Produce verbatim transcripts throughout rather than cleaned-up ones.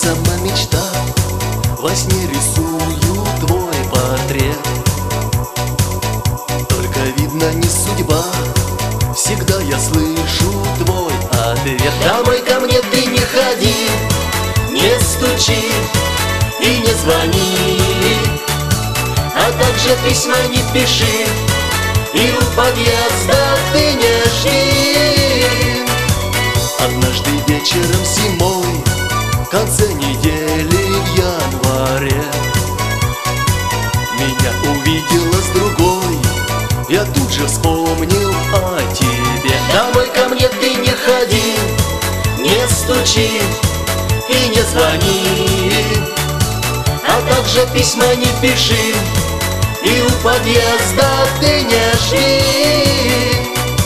сама мечта, во сне рисую твой портрет. Только видно не судьба, всегда я слышу твой ответ. Домой ко мне ты не ходи, не стучи и не звони, а также письма не пиши, и у подъезда ты не жди. Однажды вечером зимой, в конце недели в январе, меня увидела с другой, я тут же вспомнил о тебе. Домой ко мне ты не ходи, не стучи и не звони, а также письма не пиши, и у подъезда ты не жди.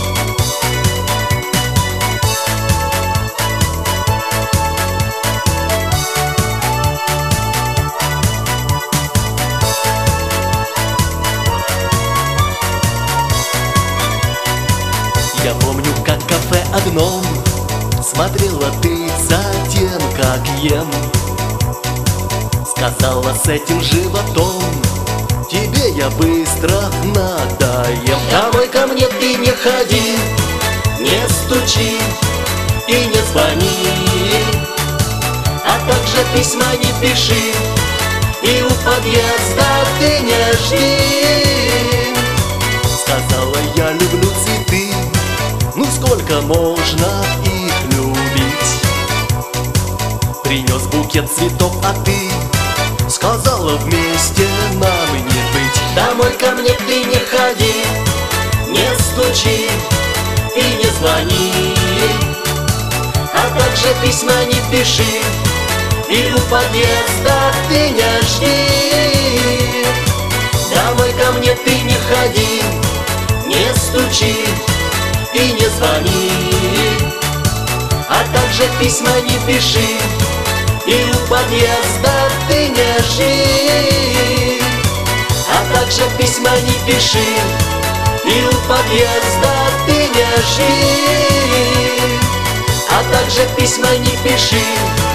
Я помню, как в кафе одном смотрела ты за тем, как ем. Сказала, с этим животом тебе я быстро надоем. Домой ко мне ты не ходи, не стучи и не звони, а также письма не пиши, и у подъезда ты не жди. Сказала, я люблю цветы, ну сколько можно их любить? Принес букет цветов, а ты сказала, вместе нам не быть. Домой ко мне ты не ходи, не стучи и не звони, а также письма не пиши, и у подъезда ты не жди. Домой ко мне ты не ходи, не стучи и не звони, а также письма не пиши, и у подъезда ты не жди. А также письма не пиши, и у подъезда ты не жди. А также письма не пиши,